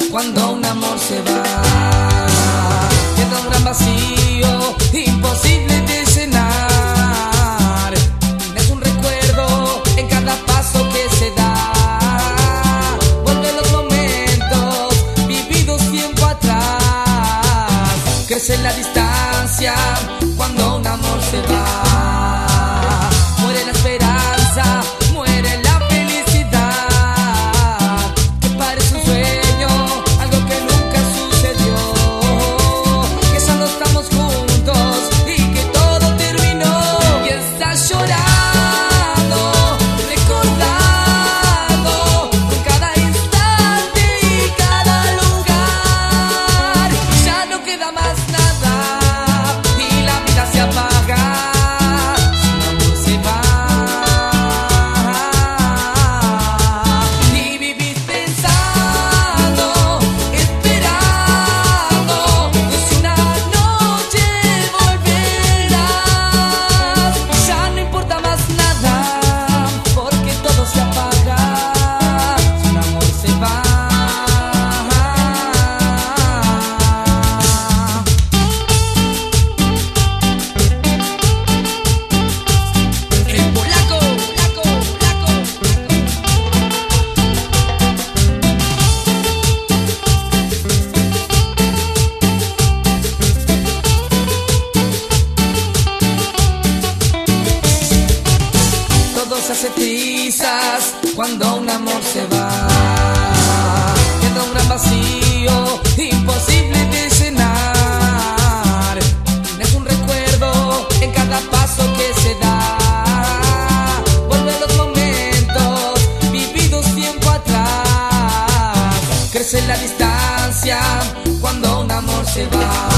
cuando un amor se va. Queda un gran vacío, imposible de llenar. Es un recuerdo en cada paso que se da. Vuelve los momentos vividos tiempo atrás. Crece la distancia cuando un amor se va. Muere la esperanza, muere la felicidad, que parece un sueño, algo que nunca sucedió, que ya no estamos juntos y que todo terminó. Y estás llorando, recordando en cada instante y cada lugar. Ya no queda más nada y la vida se apaga. Se hace trizas cuando un amor se va. Queda un gran vacío, imposible de llenar. Es un recuerdo en cada paso que se da. Vuelve los momentos vividos tiempo atrás. Crece la distancia cuando un amor se va.